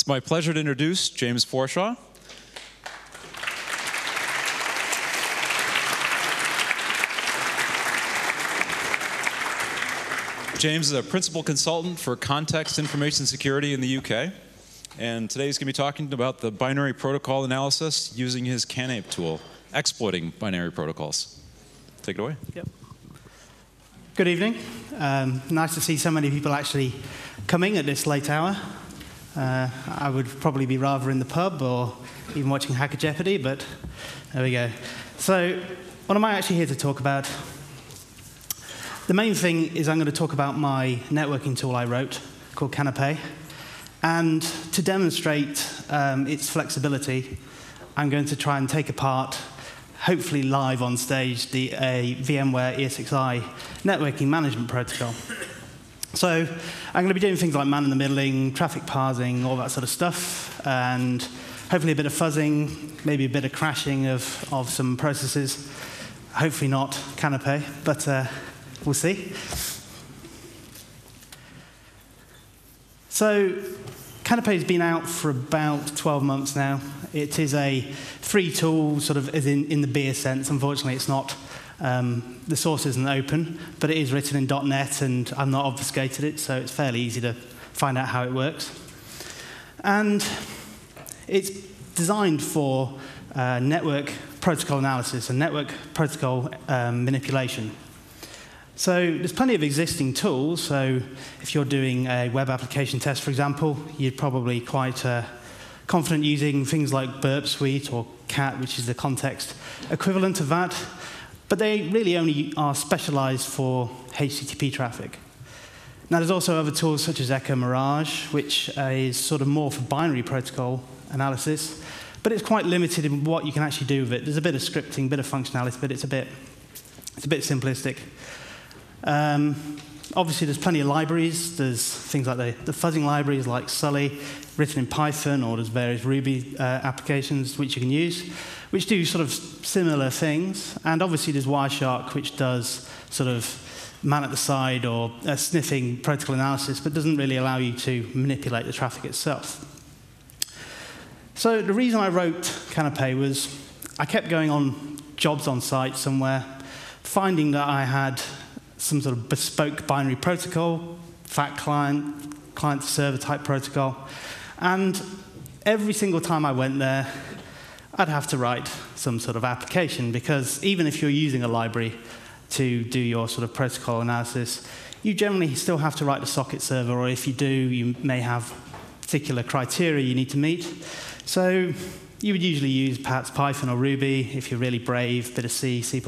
my pleasure to introduce James Forshaw. James is a principal consultant for context information security in the UK. And today he's going to be talking about the binary protocol analysis using his Canape tool, exploiting binary protocols. Take it away. Yep. Good evening. Nice to see so many people actually coming at this late hour. I would probably be rather in the pub or even watching Hacker Jeopardy, but there we go. So what am I actually here to talk about? The main thing is I'm going to talk about my networking tool I wrote called Canape. And to demonstrate its flexibility, I'm going to try and take apart, hopefully live on stage, a VMware ESXi networking management protocol. So I'm going to be doing things like man-in-the-middling, traffic parsing, all that sort of stuff, and hopefully a bit of fuzzing, maybe a bit of crashing of some processes. Hopefully not Canape, but we'll see. So Canape has been out for about 12 months now. It is a free tool, sort of as in the beer sense. Unfortunately, it's not. The source isn't open, but it is written in .NET, and I've not obfuscated it, so it's fairly easy to find out how it works. And it's designed for network protocol analysis and network protocol manipulation. So there's plenty of existing tools. So if you're doing a web application test, for example, you're probably quite confident using things like Burp Suite or CAT, which is the context equivalent of that. But they really only are specialized for HTTP traffic. Now, there's also other tools such as Echo Mirage, which is sort of more for binary protocol analysis. But it's quite limited in what you can actually do with it. There's a bit of scripting, a bit of functionality, but it's a bit simplistic. Obviously, there's plenty of libraries. There's things like the fuzzing libraries like Sully, written in Python, or there's various Ruby applications which you can use, which do sort of similar things. And obviously, there's Wireshark, which does sort of man at the side or sniffing protocol analysis, but doesn't really allow you to manipulate the traffic itself. So the reason I wrote Canape was I kept going on jobs on site somewhere, finding that I had some sort of bespoke binary protocol, fat client, client-to-server type protocol. And every single time I went there, I'd have to write some sort of application, because even if you're using a library to do your sort of protocol analysis, you generally still have to write the socket server, or if you do, you may have particular criteria you need to meet. So you would usually use perhaps Python or Ruby, if you're really brave, a bit of C, C++.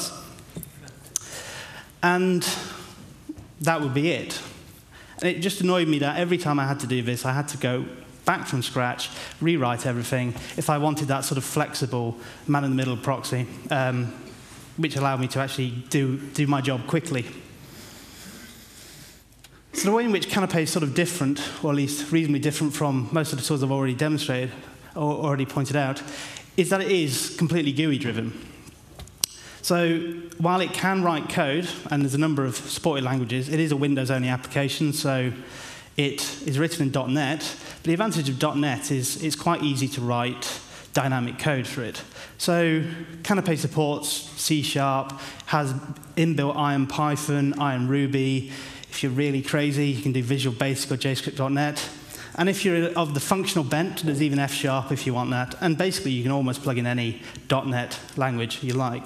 And that would be it. And it just annoyed me that every time I had to do this, I had to go back from scratch, rewrite everything, if I wanted that sort of flexible man-in-the-middle proxy, which allowed me to actually do my job quickly. So the way in which Canape is sort of different, or at least reasonably different from most of the tools I've already demonstrated, or already pointed out, is that it is completely GUI-driven. So while it can write code, and there's a number of supported languages, it is a Windows-only application, so it is written in .NET. But the advantage of .NET is it's quite easy to write dynamic code for it. So Canape supports C#, has inbuilt Iron Python, Iron Ruby. If you're really crazy, you can do Visual Basic or JavaScript.NET. And if you're of the functional bent, there's even F# if you want that. And basically, you can almost plug in any .NET language you like.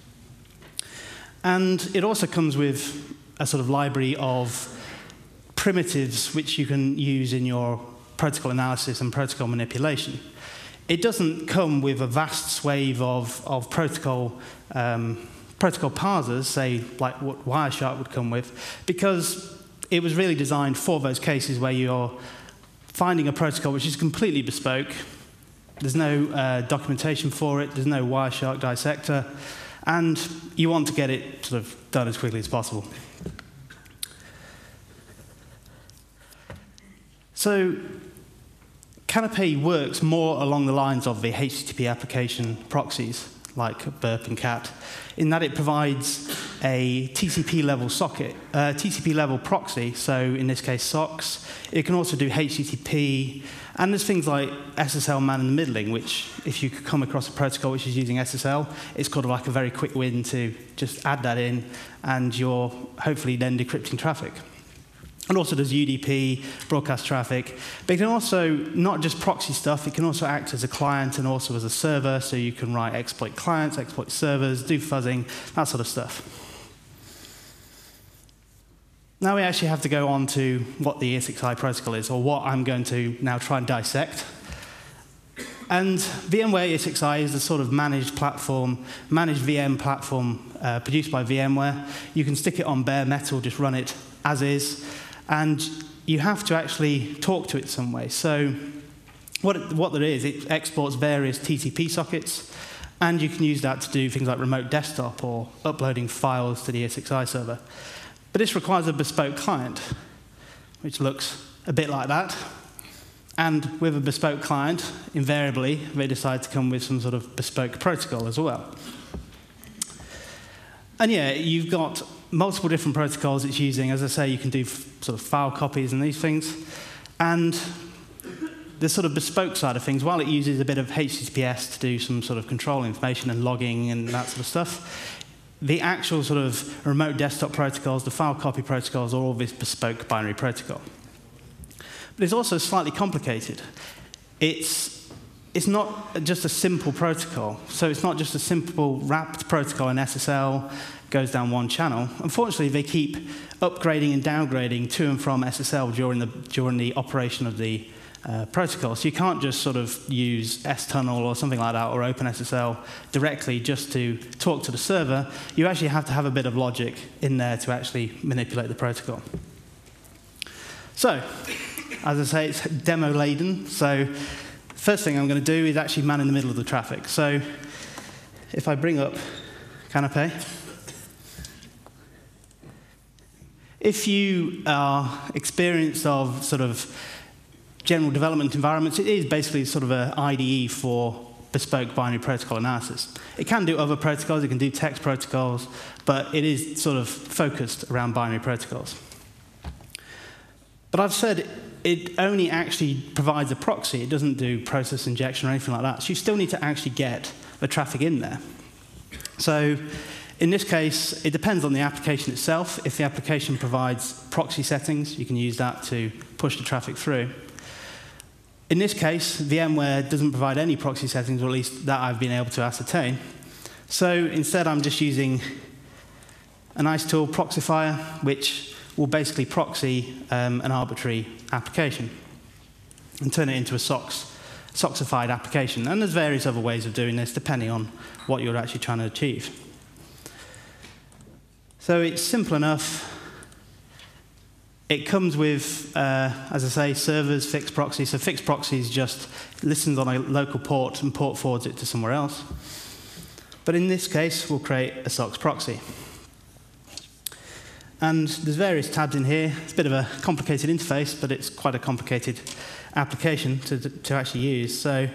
And it also comes with a sort of library of primitives which you can use in your protocol analysis and protocol manipulation. It doesn't come with a vast swathe of protocol parsers, say, like what Wireshark would come with, because it was really designed for those cases where you're finding a protocol which is completely bespoke. There's no documentation for it. There's no Wireshark dissector. And you want to get it sort of done as quickly as possible. So Canape works more along the lines of the HTTP application proxies. like burp and cat, in that it provides a TCP level socket, TCP level proxy, so in this case SOCKS. It can also do HTTP, and there's things like SSL man-in-the-middling, which if you could come across a protocol which is using SSL, it's kind of like a very quick win to just add that in, and you're hopefully then decrypting traffic. And also does UDP, broadcast traffic. But it can also, not just proxy stuff, it can also act as a client and also as a server, so you can write exploit clients, exploit servers, do fuzzing, that sort of stuff. Now we actually have to go on to what the ESXi protocol is, or what I'm going to now try and dissect. And VMware ESXi is the sort of managed platform, managed VM platform produced by VMware. You can stick it on bare metal, just run it as is. And you have to actually talk to it some way. So what there is, it exports various TCP sockets, and you can use that to do things like remote desktop or uploading files to the ESXi server. But this requires a bespoke client, which looks a bit like that. And with a bespoke client, invariably, they decide to come with some sort of bespoke protocol as well. And yeah, you've got multiple different protocols it's using. As I say, you can do sort of file copies and these things. And the sort of bespoke side of things, while it uses a bit of HTTPS to do some sort of control information and logging and that sort of stuff, the actual sort of remote desktop protocols, the file copy protocols, are all this bespoke binary protocol. But it's also slightly complicated. It's not just a simple protocol. So it's not just a simple wrapped protocol in SSL, goes down one channel. Unfortunately, they keep upgrading and downgrading to and from SSL during the operation of the protocol. So you can't just sort of use STunnel or something like that, or OpenSSL directly just to talk to the server. You actually have to have a bit of logic in there to actually manipulate the protocol. So, as I say, it's demo-laden. So first thing I'm going to do is actually man in the middle of the traffic. So if I bring up Canopy, if you are experienced of sort of general development environments, it is basically sort of an IDE for bespoke binary protocol analysis. It can do other protocols, it can do text protocols, but it is sort of focused around binary protocols. But I've said it only actually provides a proxy. It doesn't do process injection or anything like that. So you still need to actually get the traffic in there. So in this case, it depends on the application itself. If the application provides proxy settings, you can use that to push the traffic through. In this case, VMware doesn't provide any proxy settings, or at least that I've been able to ascertain. So instead, I'm just using a nice tool, Proxifier, which will basically proxy an arbitrary application and turn it into a SOCKSified application. And there's various other ways of doing this, depending on what you're actually trying to achieve. So it's simple enough. It comes with, as I say, servers, fixed proxy. So fixed proxy is just listens on a local port and port forwards it to somewhere else. But in this case, we'll create a SOCKS proxy. And there's various tabs in here. It's a bit of a complicated interface, but it's quite a complicated application to actually use. So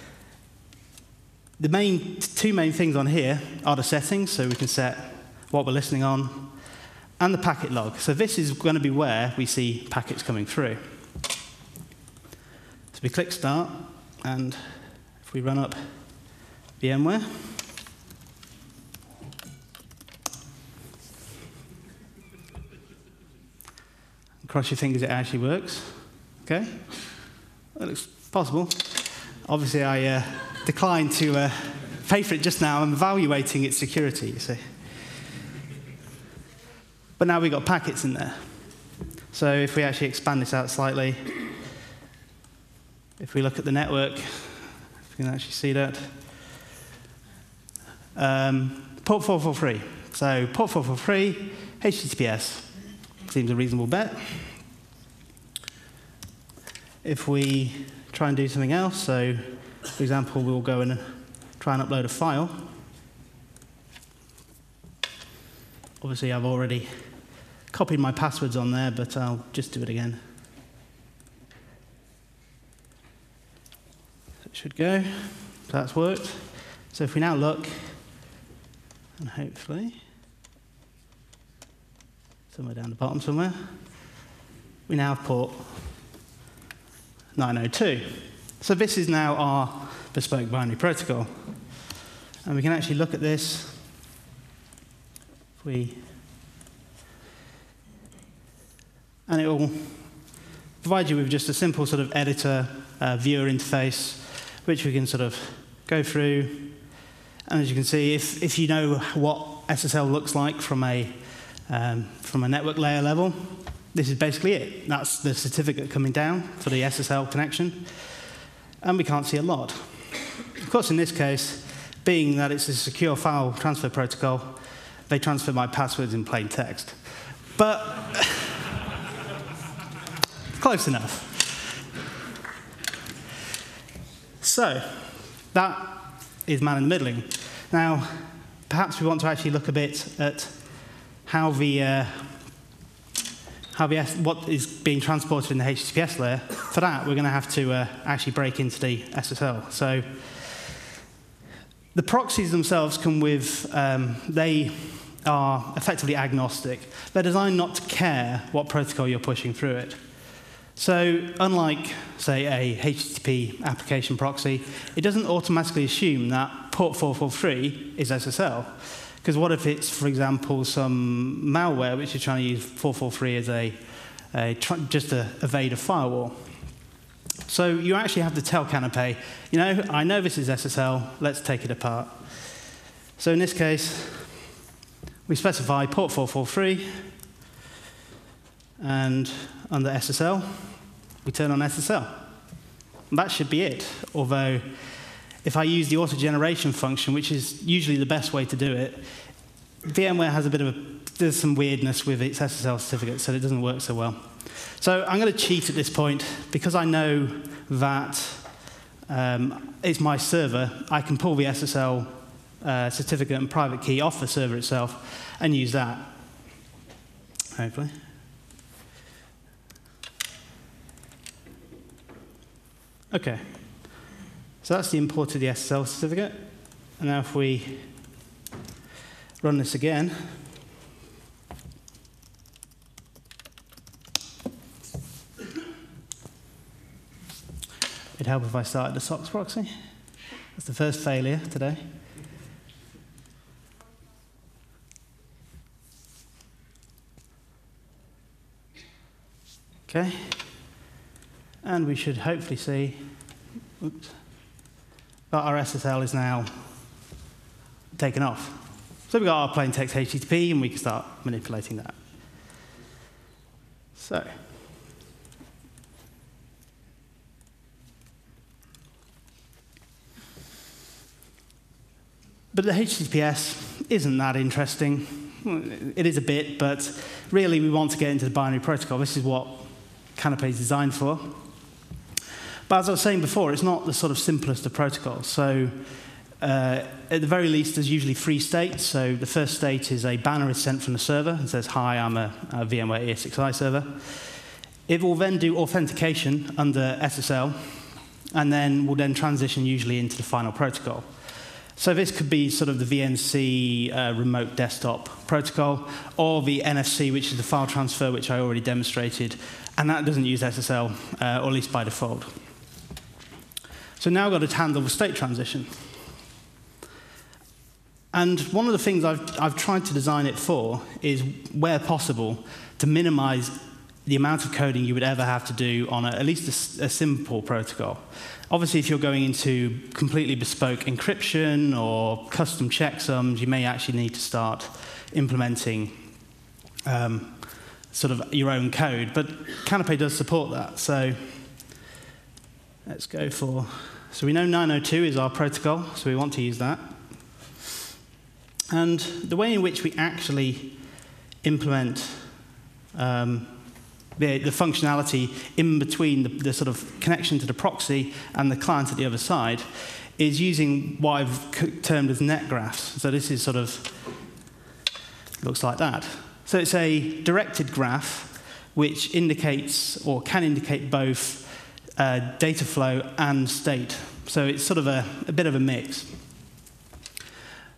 the two main things on here are the settings, so we can set what we're listening on, and the packet log. So this is going to be where we see packets coming through. So we click Start, and if we run up VMware, cross your fingers it actually works. Okay? That looks possible. Obviously, I declined to pay for it just now. I'm evaluating its security, you see. But now we've got packets in there. So if we actually expand this out slightly, if we look at the network, if we can actually see that. Port 443. So port 443, HTTPS. Seems a reasonable bet. If we try and do something else, so for example, we'll go and try and upload a file. Obviously, I've already copied my passwords on there, but I'll just do it again. So it should go. So that's worked. So if we now look, and hopefully, somewhere down the bottom somewhere, we now have port 902. So this is now our bespoke binary protocol. And we can actually look at this. And it will provide you with just a simple sort of editor viewer interface, which we can sort of go through. And as you can see, if you know what SSL looks like from a network layer level, this is basically it. That's the certificate coming down for the SSL connection. And we can't see a lot. Of course, in this case, being that it's a secure file transfer protocol, they transfer my passwords in plain text. But close enough. So that is man in the middling. Now, perhaps we want to actually look a bit at how what is being transported in the HTTPS layer. For that, we're going to have to actually break into the SSL. So the proxies themselves come with, they are effectively agnostic. They're designed not to care what protocol you're pushing through it. So unlike, say, a HTTP application proxy, it doesn't automatically assume that port 443 is SSL. Because what if it's, for example, some malware which is trying to use 443 as just to evade a firewall? So you actually have to tell Canopy, you know, I know this is SSL, let's take it apart. So in this case, we specify port 443, and under SSL, we turn on SSL. And that should be it, although if I use the auto-generation function, which is usually the best way to do it, VMware has there's some weirdness with its SSL certificate, so it doesn't work so well. So I'm going to cheat at this point. Because I know that it's my server, I can pull the SSL certificate and private key off the server itself and use that, hopefully. OK. So that's the import of the SSL certificate. And now if we run this again, it'd help if I started the SOCKS proxy. That's the first failure today. OK. And we should hopefully see that our SSL is now taken off. So we've got our plain text HTTP, and we can start manipulating that. So but the HTTPS isn't that interesting. It is a bit, but really we want to get into the binary protocol. This is what Canopy is designed for. But as I was saying before, it's not the sort of simplest of protocols. So at the very least, there's usually 3 states. So the first state is a banner is sent from the server and says, hi, I'm a VMware ESXi server. It will then do authentication under SSL, and then will then transition usually into the final protocol. So this could be sort of the VNC remote desktop protocol, or the NFC, which is the file transfer, which I already demonstrated. And that doesn't use SSL, or at least by default. So now I've got to handle the state transition. And one of the things I've tried to design it for is, where possible, to minimize the amount of coding you would ever have to do on at least a simple protocol. Obviously, if you're going into completely bespoke encryption or custom checksums, you may actually need to start implementing sort of your own code. But Canopy does support that. So let's go for... So we know 902 is our protocol, so we want to use that. And the way in which we actually implement the functionality in between the sort of connection to the proxy and the client at the other side is using what I've termed as net graphs. So this is sort of, looks like that. So it's a directed graph which indicates, or can indicate, both data flow and state. So it's sort of a bit of a mix.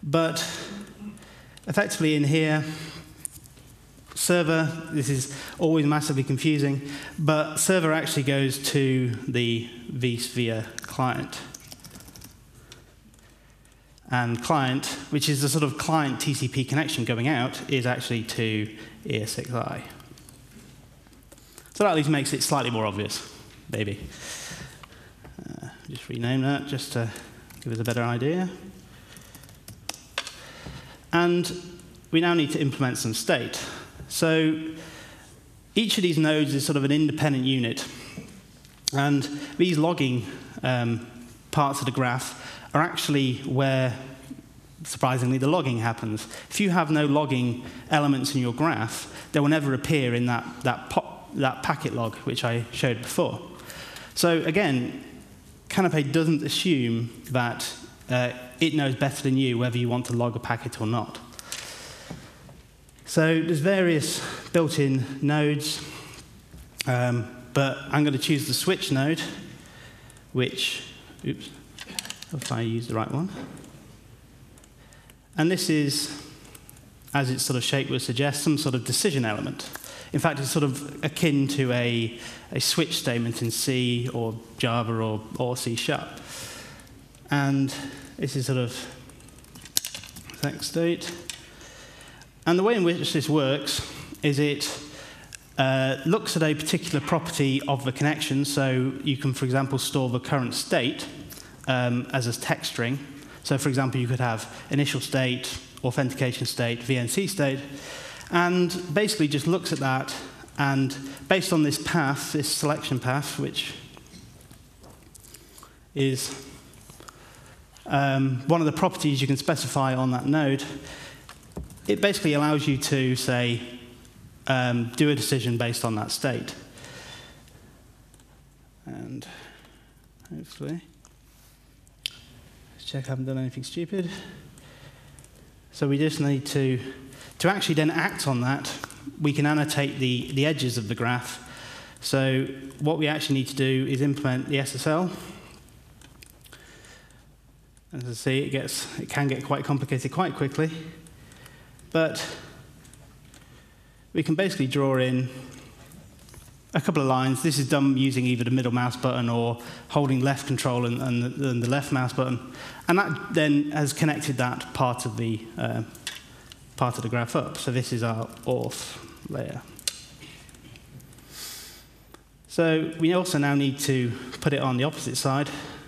But effectively in here, server, this is always massively confusing, but server actually goes to the vSphere client. And client, which is the sort of client TCP connection going out, is actually to ESXi. So that at least makes it slightly more obvious, maybe. Just rename that just to give us a better idea. And we now need to implement some state. So each of these nodes is sort of an independent unit. And these logging parts of the graph are actually where, surprisingly, the logging happens. If you have no logging elements in your graph, they will never appear in that packet log, which I showed before. So again, Canopé doesn't assume that it knows better than you whether you want to log a packet or not. So there's various built-in nodes, but I'm going to choose the switch node, which, oops, if I use the right one. And this is, as its sort of shape would suggest, some sort of decision element. In fact, it's sort of akin to a switch statement in C or Java or C#. And this is sort of exec state. And the way in which this works is it looks at a particular property of the connection. So you can, for example, store the current state as a text string. So, for example, you could have initial state, authentication state, VNC state, and basically just looks at that. And based on this path, this selection path, which is one of the properties you can specify on that node, it basically allows you to, say, do a decision based on that state. And hopefully, let's check I haven't done anything stupid. So we just need to actually then act on that, we can annotate the edges of the graph. So what we actually need to do is implement the SSL. As I see, it can get quite complicated quite quickly. But we can basically draw in a couple of lines. This is done using either the middle mouse button or holding left control and the left mouse button. And that then has connected that part of the graph up. So this is our auth layer. So we also now need to put it on the opposite side,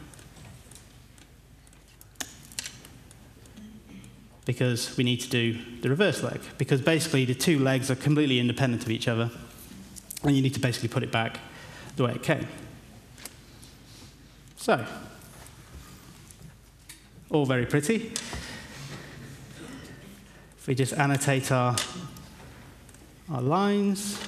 because we need to do the reverse leg. Because basically the two legs are completely independent of each other, and you need to basically put it back the way it came. So, all very pretty. If we just annotate our lines,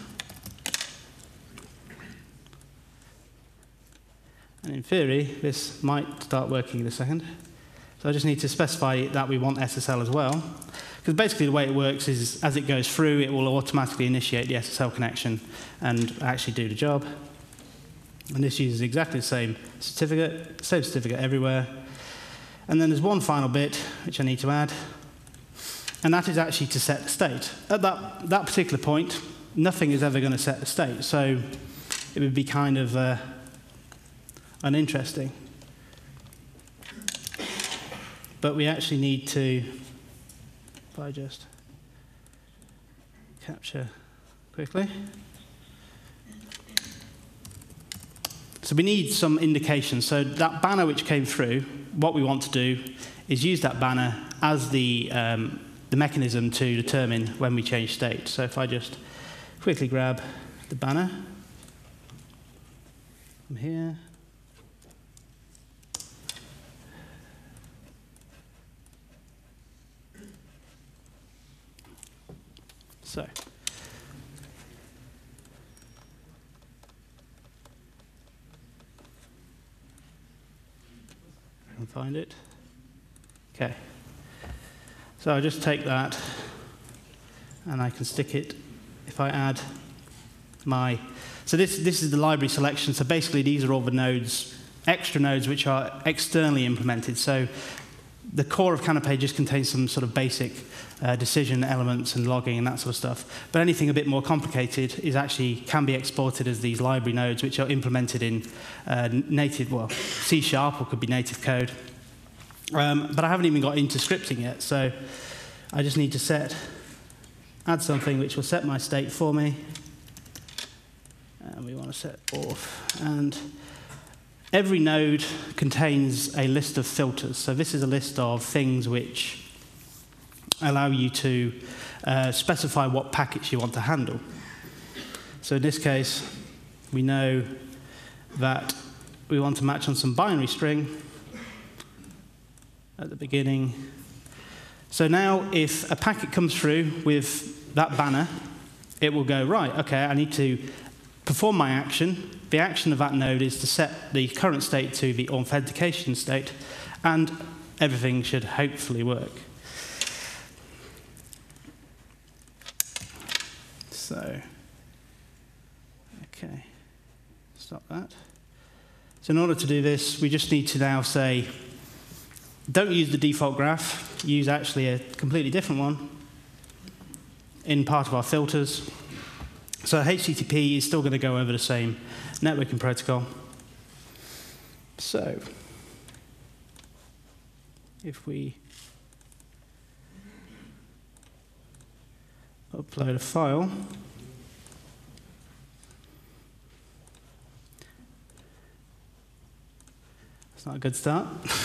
and in theory, this might start working in a second. So I just need to specify that we want SSL as well. Because basically the way it works is, as it goes through, it will automatically initiate the SSL connection and actually do the job. And this uses exactly the same certificate everywhere. And then there's one final bit which I need to add, and that is actually to set the state. At that particular point, nothing is ever going to set the state, so it would be kind of uninteresting. But we actually need to, if I just capture quickly. So we need some indication. So that banner which came through, what we want to do is use that banner as the mechanism to determine when we change state. So if I just quickly grab the banner from here. So, I can find it. Okay. So I'll just take that, and I can stick it, if I add my, so this is the library selection. So basically these are all the nodes, extra nodes which are externally implemented. So the core of Canopy just contains some sort of basic decision elements and logging and that sort of stuff. But anything a bit more complicated can be exported as these library nodes, which are implemented in native, well, C# or could be native code. But I haven't even got into scripting yet, so I just need to add something which will set my state for me. And we want to set auth. And every node contains a list of filters. So this is a list of things which allow you to specify what packets you want to handle. So in this case, we know that we want to match on some binary string at the beginning. So now if a packet comes through with that banner, it will go, right, okay, I need to perform my action. The action of that node is to set the current state to the authentication state, and everything should hopefully work. So, okay, stop that. So in order to do this, we just need to now say, don't use the default graph, use actually a completely different one in part of our filters. So HTTP is still going to go over the same networking protocol. So if we upload a file, that's not a good start.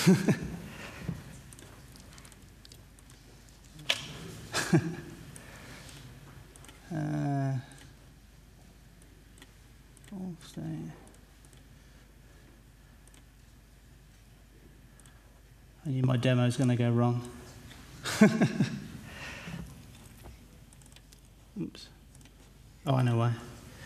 I knew my demo is going to go wrong. Oops. Oh, I know why.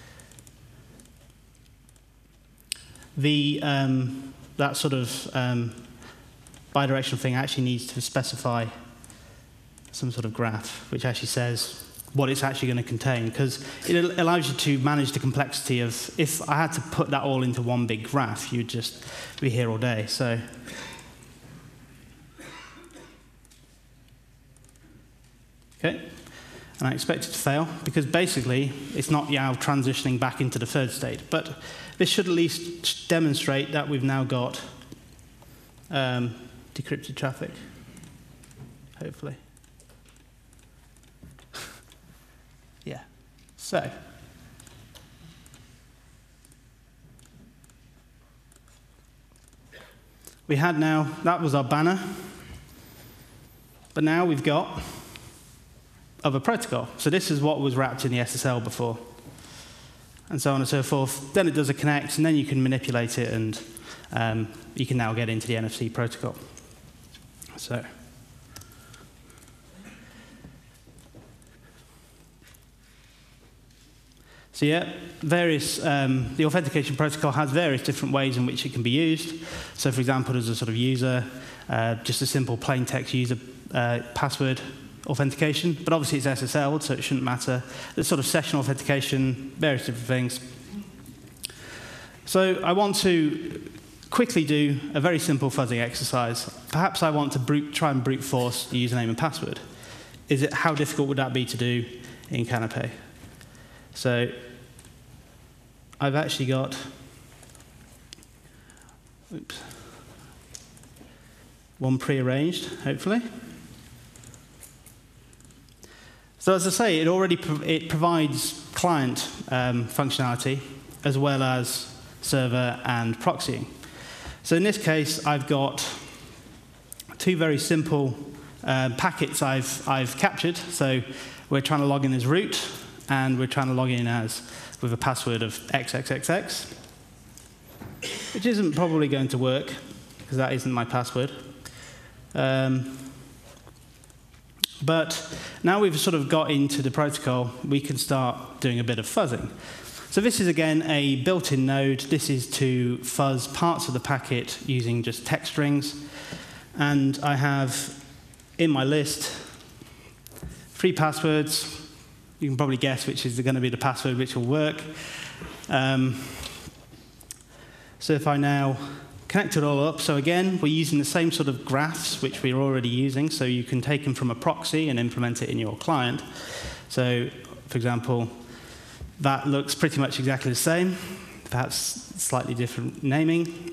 That sort of bidirectional thing actually needs to specify some sort of graph, which actually says what it's actually going to contain, because it allows you to manage the complexity of, if I had to put that all into one big graph, you'd just be here all day. So okay, and I expect it to fail, because basically it's not now transitioning back into the third state. But this should at least demonstrate that we've now got decrypted traffic, hopefully. Yeah, so we had now, that was our banner, but now we've got other protocol. So this is what was wrapped in the SSL before, and so on and so forth. Then it does a connect, and then you can manipulate it, and you can now get into the NFC protocol. So yeah, the authentication protocol has various different ways in which it can be used. So for example, there's a sort of user, just a simple plain text user password authentication, but obviously it's SSL, so it shouldn't matter. There's sort of session authentication, various different things. So I want to quickly do a very simple fuzzing exercise. Perhaps I want to try and brute force the username and password. How difficult would that be to do in Canopy? So I've actually got, one prearranged, hopefully. So as I say, it provides client functionality as well as server and proxying. So in this case, I've got two very simple packets I've captured. So we're trying to log in as root, and we're trying to log in with a password of XXXX, which isn't probably going to work, because that isn't my password. But now we've sort of got into the protocol, we can start doing a bit of fuzzing. So this is, again, a built-in node. This is to fuzz parts of the packet using just text strings. And I have, in my list, 3 passwords. You can probably guess which is going to be the password which will work. So if I now connect it all up. So again, we're using the same sort of graphs which we're already using, so you can take them from a proxy and implement it in your client. So, for example, that looks pretty much exactly the same, perhaps slightly different naming.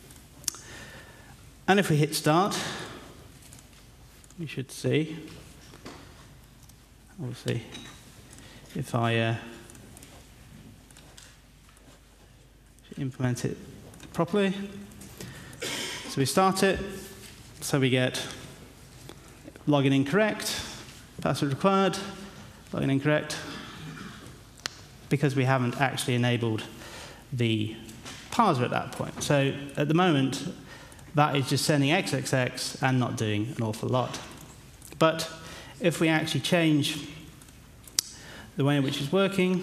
And if we hit start, we should see, obviously, if I implement it properly. So we start it, so we get login incorrect, password required, login incorrect, because we haven't actually enabled the parser at that point. So at the moment, that is just sending XXX and not doing an awful lot. But if we actually change the way in which it's working,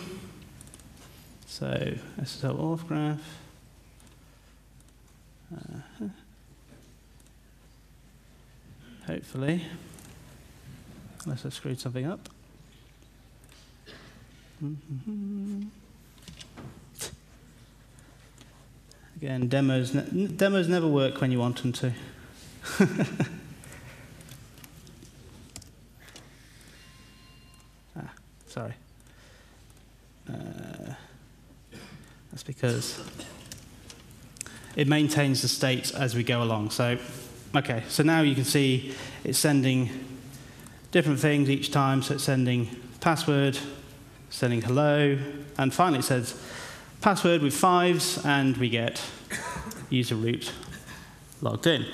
so SSL auth graph, hopefully, unless I screwed something up. Again, demos never work when you want them to. Sorry. That's because it maintains the states as we go along. So, okay, so now you can see it's sending different things each time. So it's sending password, sending hello, and finally it says password with 5s, and we get user root logged in.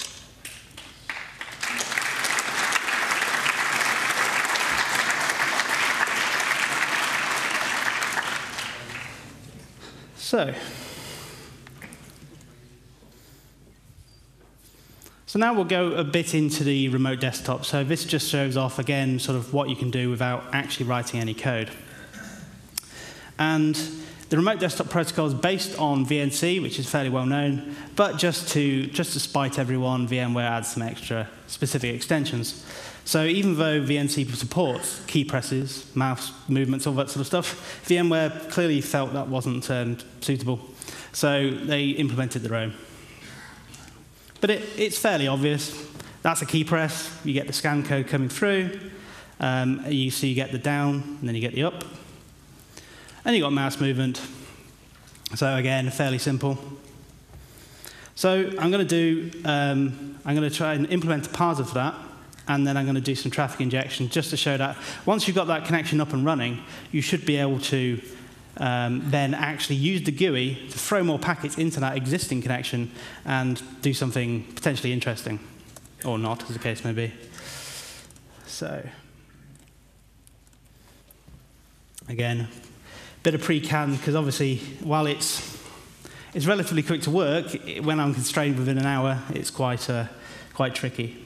So now we'll go a bit into the remote desktop. So this just shows off, again, sort of what you can do without actually writing any code. And the remote desktop protocol is based on VNC, which is fairly well known, but just to spite everyone, VMware adds some extra specific extensions. So even though VNC supports key presses, mouse movements, all that sort of stuff, VMware clearly felt that wasn't suitable. So they implemented their own. But it's fairly obvious. That's a key press. You get the scan code coming through. So you get the down, and then you get the up. And you got mouse movement. So again, fairly simple. So I'm going to try and implement a parser for that, and then I'm going to do some traffic injection just to show that once you've got that connection up and running, you should be able to then actually use the GUI to throw more packets into that existing connection and do something potentially interesting, or not, as the case may be. So again, bit of pre-can, because obviously, while it's relatively quick to work, when I'm constrained within an hour, it's quite tricky.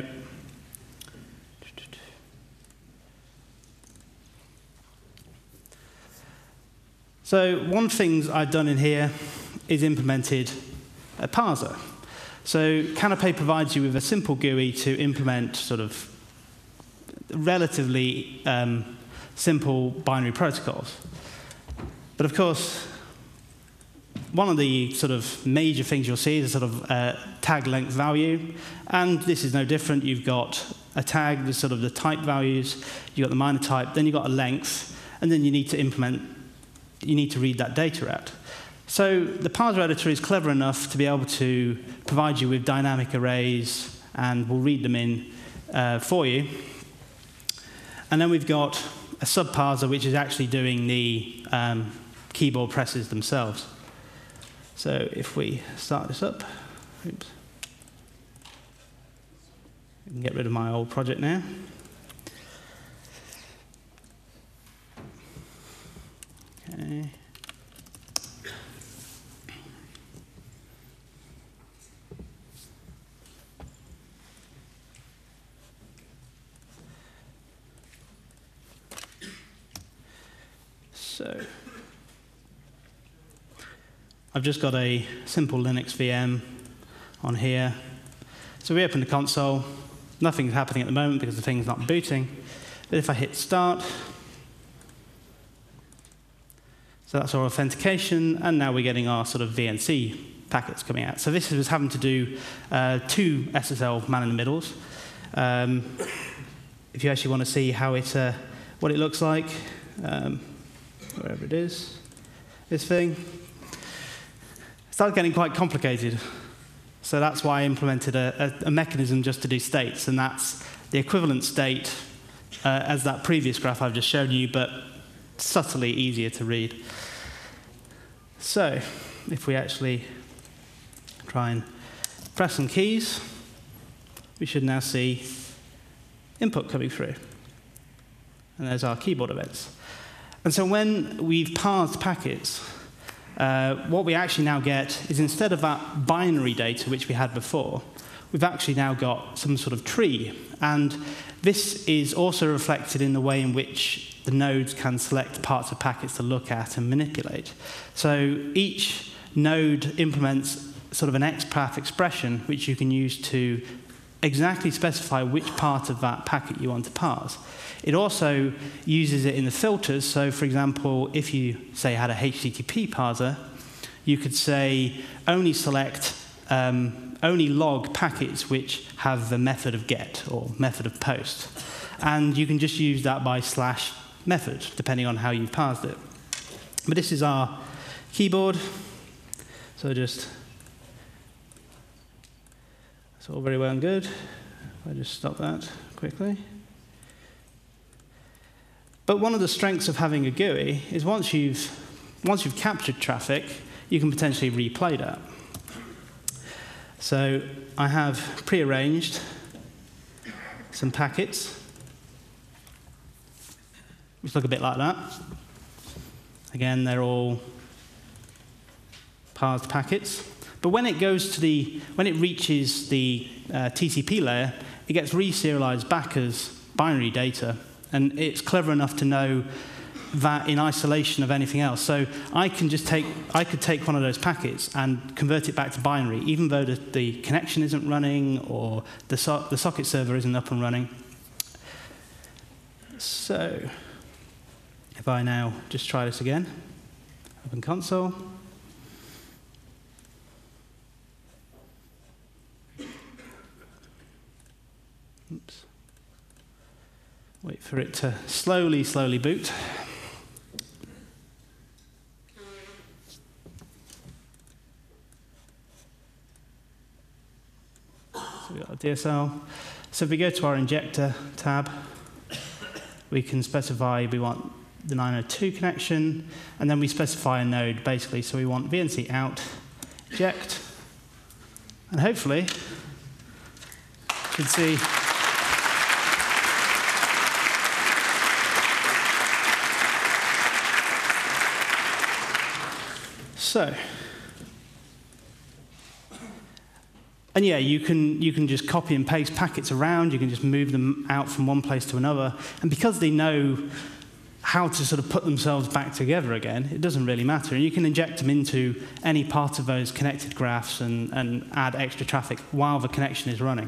So one thing I've done in here is implemented a parser. So Canopé provides you with a simple GUI to implement sort of relatively simple binary protocols. But of course, one of the sort of major things you'll see is a sort of tag length value. And this is no different. You've got a tag, there's sort of the type values, you've got the minor type, then you've got a length, and then you need to read that data out. So the parser editor is clever enough to be able to provide you with dynamic arrays, and we'll read them in for you. And then we've got a subparser, which is actually doing the keyboard presses themselves. So if we start this up, oops, we can get rid of my old project now. Okay. So I've just got a simple Linux VM on here. So we open the console. Nothing's happening at the moment because the thing's not booting. But if I hit start, so that's our authentication, and now we're getting our sort of VNC packets coming out. So this was having to do 2 SSL man-in-the-middles. If you actually want to see how what it looks like, wherever it is, this thing, it started getting quite complicated. So that's why I implemented a mechanism just to do states, and that's the equivalent state as that previous graph I've just shown you, but subtly easier to read. So if we actually try and press some keys, we should now see input coming through. And there's our keyboard events. And so when we've parsed packets, what we actually now get is, instead of that binary data which we had before, we've actually now got some sort of tree. And this is also reflected in the way in which the nodes can select parts of packets to look at and manipulate. So each node implements sort of an XPath expression which you can use to exactly specify which part of that packet you want to parse. It also uses it in the filters. So for example, if you, say, had a HTTP parser, you could say only select, only log packets which have the method of get or method of post. And you can just use that by /method, depending on how you've parsed it. But this is our keyboard. So it's all very well and good. I'll just stop that quickly. But one of the strengths of having a GUI is once you've captured traffic, you can potentially replay that. So I have prearranged some packets, which look a bit like that. Again, they're all parsed packets. But when it reaches the TCP layer, it gets reserialized back as binary data. And it's clever enough to know that in isolation of anything else. So I could take one of those packets and convert it back to binary, even though the connection isn't running or the socket server isn't up and running. So if I now just try this again, open console. Oops. Wait for it to slowly boot. So we've got a DSL. So if we go to our injector tab, we can specify we want the 902 connection, and then we specify a node, basically. So we want VNC out, inject, and hopefully, you should see so. And yeah, you can just copy and paste packets around. You can just move them out from one place to another. And because they know how to sort of put themselves back together again, it doesn't really matter. And you can inject them into any part of those connected graphs and add extra traffic while the connection is running.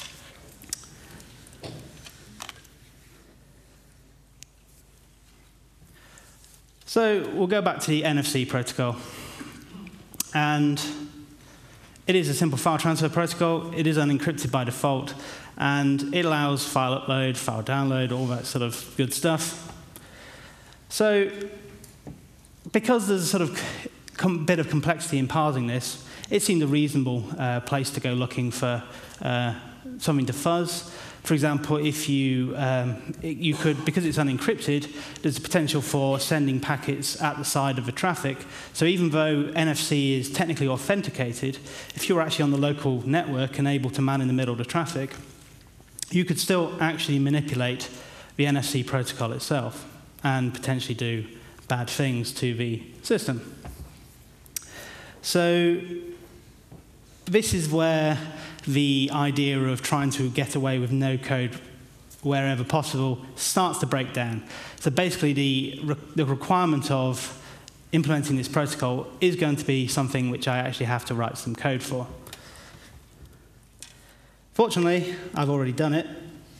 So we'll go back to the NFC protocol. And it is a simple file transfer protocol. It is unencrypted by default. And it allows file upload, file download, all that sort of good stuff. So because there's a sort of bit of complexity in parsing this, it seemed a reasonable place to go looking for something to fuzz. For example, if you could, because it's unencrypted, there's a potential for sending packets at the side of the traffic. So even though NFC is technically authenticated, if you're actually on the local network and able to man in the middle of the traffic, you could still actually manipulate the NFC protocol itself and potentially do bad things to the system. So this is where the idea of trying to get away with no code wherever possible starts to break down. So basically, the requirement of implementing this protocol is going to be something which I actually have to write some code for. Fortunately, I've already done it.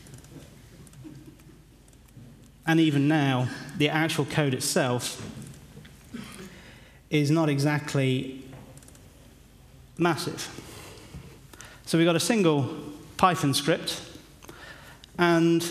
And even now, the actual code itself is not exactly massive. So we've got a single Python script, and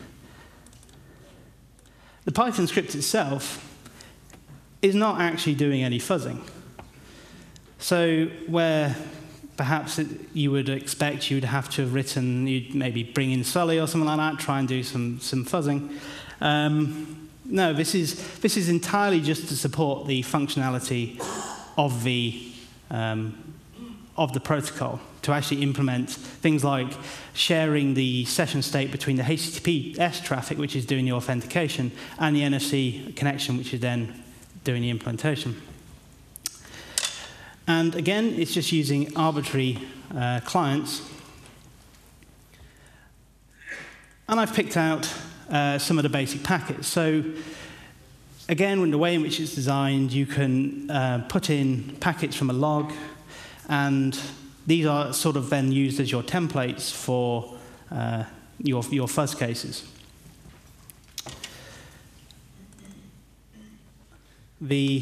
the Python script itself is not actually doing any fuzzing. So where perhaps you would expect you'd have to have written, you'd maybe bring in Sully or something like that, try and do some fuzzing. No, this is entirely just to support the functionality of the protocol, to actually implement things like sharing the session state between the HTTPS traffic, which is doing the authentication, and the NFC connection, which is then doing the implementation. And again, it's just using arbitrary clients. And I've picked out some of the basic packets. So again, in the way in which it's designed, you can put in packets from a log, and these are sort of then used as your templates for your fuzz cases. The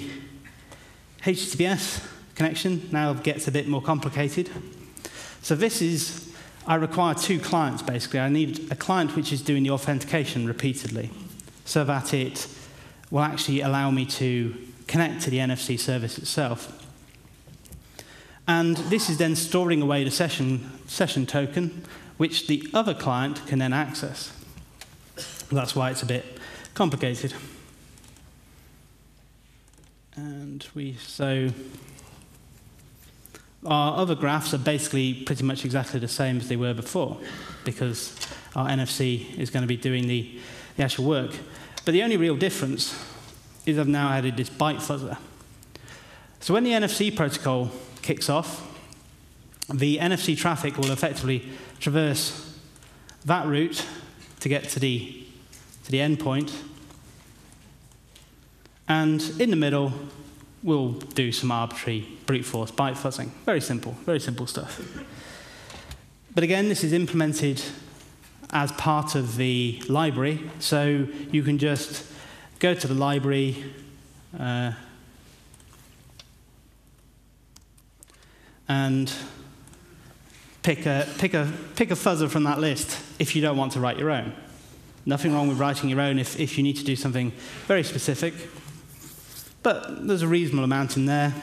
HTTPS connection now gets a bit more complicated. So I require two clients, basically. I need a client which is doing the authentication repeatedly, so that it will actually allow me to connect to the NFC service itself. And this is then storing away the session token, which the other client can then access. That's why it's a bit complicated. And so our other graphs are basically pretty much exactly the same as they were before, because our NFC is going to be doing the actual work. But the only real difference is I've now added this byte fuzzer. So when the NFC protocol kicks off, the NFC traffic will effectively traverse that route to get to the endpoint. And in the middle, we'll do some arbitrary brute force byte fuzzing. Very simple stuff. But again, this is implemented as part of the library. So you can just go to the library, and pick a fuzzer from that list if you don't want to write your own. Nothing wrong with writing your own if you need to do something very specific. But there's a reasonable amount in there.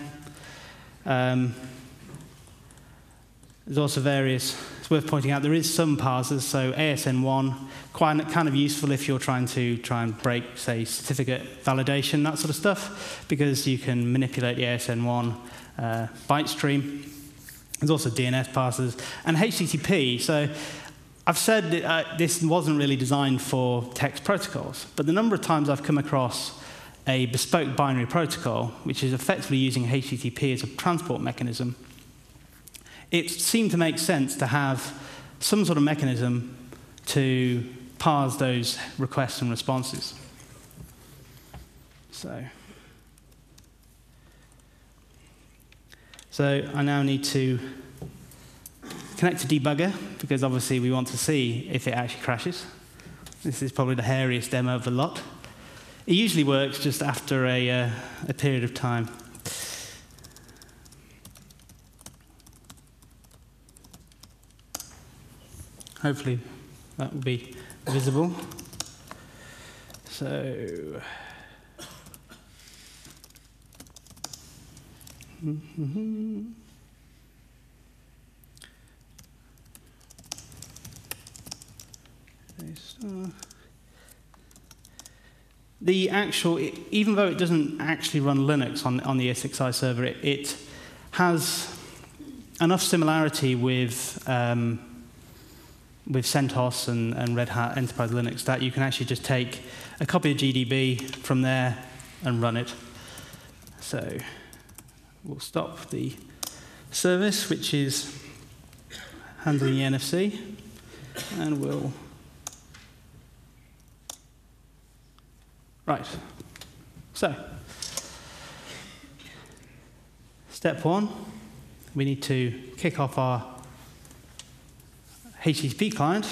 There's also various, it's worth pointing out, there is some parsers, so ASN1, kind of useful if you're trying to break, say, certificate validation, that sort of stuff, because you can manipulate the ASN1 byte stream. There's also DNS parsers, and HTTP. So I've said that, this wasn't really designed for text protocols, but the number of times I've come across a bespoke binary protocol, which is effectively using HTTP as a transport mechanism, it seemed to make sense to have some sort of mechanism to parse those requests and responses. So I now need to connect to debugger, because obviously we want to see if it actually crashes. This is probably the hairiest demo of the lot. It usually works just after a period of time. Hopefully that will be visible. So, the actual, even though it doesn't actually run Linux on the ESXi server, it has enough similarity with CentOS and Red Hat Enterprise Linux that you can actually just take a copy of GDB from there and run it. So we'll stop the service, which is handling the NFC, and we'll... Right. So, step one, we need to kick off our HTTP client.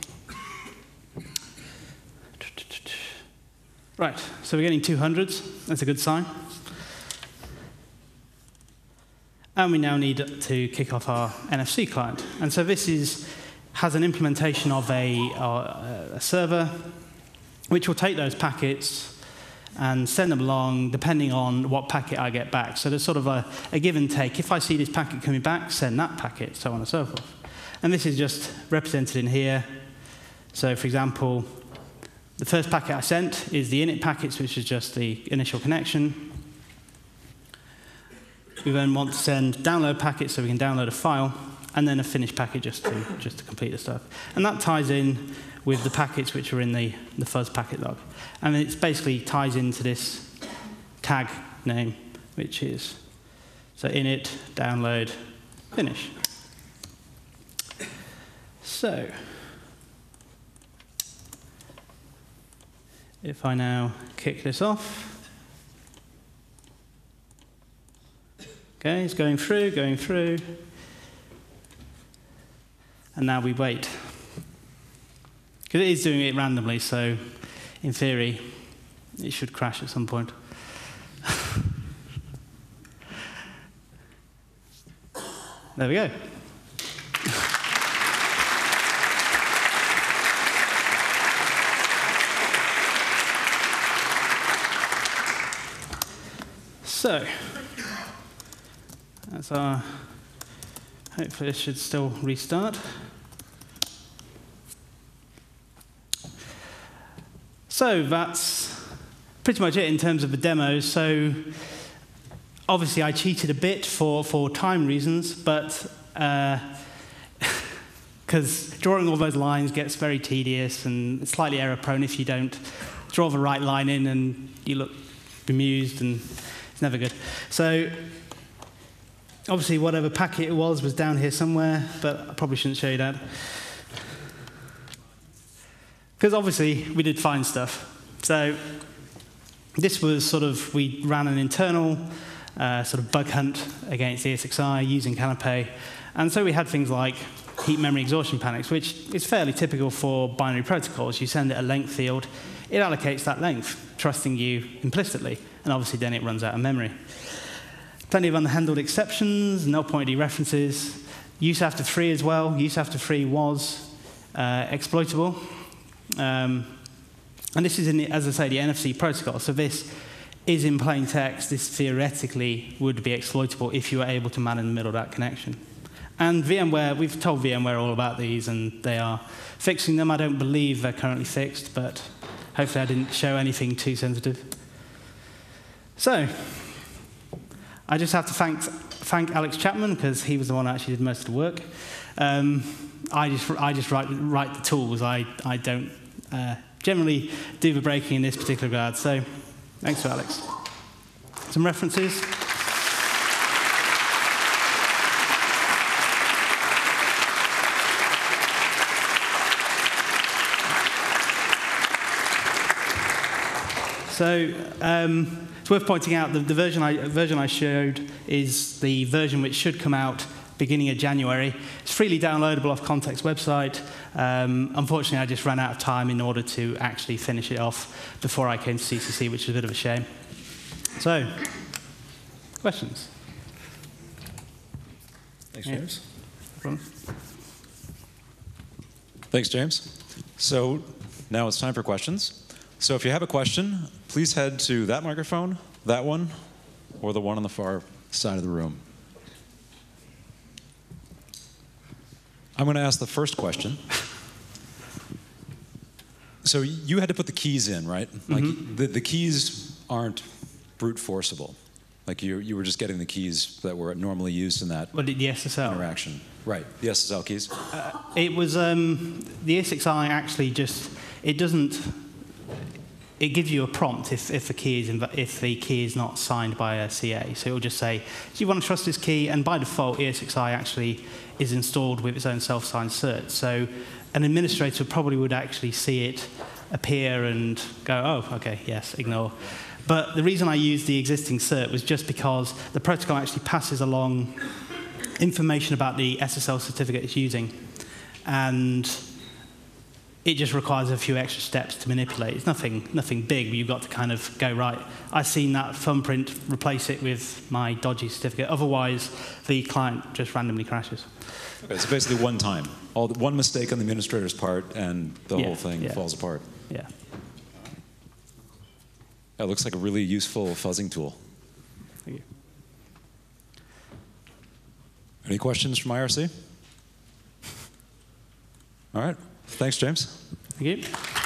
Right, so we're getting 200s. That's a good sign. And we now need to kick off our NFC client. And so this has an implementation of a server which will take those packets and send them along depending on what packet I get back. So there's sort of a give and take. If I see this packet coming back, send that packet, so on and so forth. And this is just represented in here. So for example, the first packet I sent is the init packets, which is just the initial connection. We then want to send download packets so we can download a file, and then a finished packet just to complete the stuff. And that ties in with the packets which are in the fuzz packet log. And it basically ties into this tag name, which is so init, download, finish. So if I now kick this off, okay, it's going through, and now we wait. Because it is doing it randomly, so in theory, it should crash at some point. There we go. So, that's our, hopefully this should still restart. So that's pretty much it in terms of the demos. So obviously I cheated a bit for time reasons, but because drawing all those lines gets very tedious and slightly error prone if you don't draw the right line in and you look bemused and it's never good. So obviously whatever packet it was down here somewhere, but I probably shouldn't show you that. Because obviously we did find stuff. So this was sort of, we ran an internal sort of bug hunt against ESXi using Canopy. And so we had things like heap memory exhaustion panics, which is fairly typical for binary protocols. You send it a length field, it allocates that length, trusting you implicitly. And obviously then it runs out of memory. Plenty of unhandled exceptions, null pointer dereferences. Use after free as well. Use after free was exploitable. And this is, as I say, the NFC protocol. So this is in plain text. This theoretically would be exploitable if you were able to man in the middle of that connection. And VMware, we've told VMware all about these, and they are fixing them. I don't believe they're currently fixed, but hopefully I didn't show anything too sensitive. So I just have to thank Alex Chapman, because he was the one that actually did most of the work. I just write the tools. I don't generally do the breaking in this particular regard. So thanks to Alex. Some references. So it's worth pointing out that the version I showed is the version which should come out beginning of January. It's freely downloadable off Context website. Unfortunately, I just ran out of time in order to actually finish it off before I came to CCC, which is a bit of a shame. So, questions? Thanks, James. Yeah. Thanks, James. So now it's time for questions. So if you have a question, please head to that microphone, that one, or the one on the far side of the room. I'm going to ask the first question. So you had to put the keys in, right? Like the keys aren't brute forceable. Like you were just getting the keys that were normally used in that the SSL interaction. Right, the SSL keys. It was the ESXi actually just it gives you a prompt if the key is not signed by a CA. So it will just say, do you want to trust this key? And by default, ESXi actually is installed with its own self-signed cert. So an administrator probably would actually see it appear and go, oh, okay, yes, ignore. But the reason I used the existing cert was just because the protocol actually passes along information about the SSL certificate it's using. And it just requires a few extra steps to manipulate. It's nothing big, but you've got to kind of go, right, I've seen that thumbprint, replace it with my dodgy certificate. Otherwise, the client just randomly crashes. Okay, so basically one time. One mistake on the administrator's part, and the whole thing falls apart. Yeah. That looks like a really useful fuzzing tool. Thank you. Any questions from IRC? All right. Thanks, James. Thank you.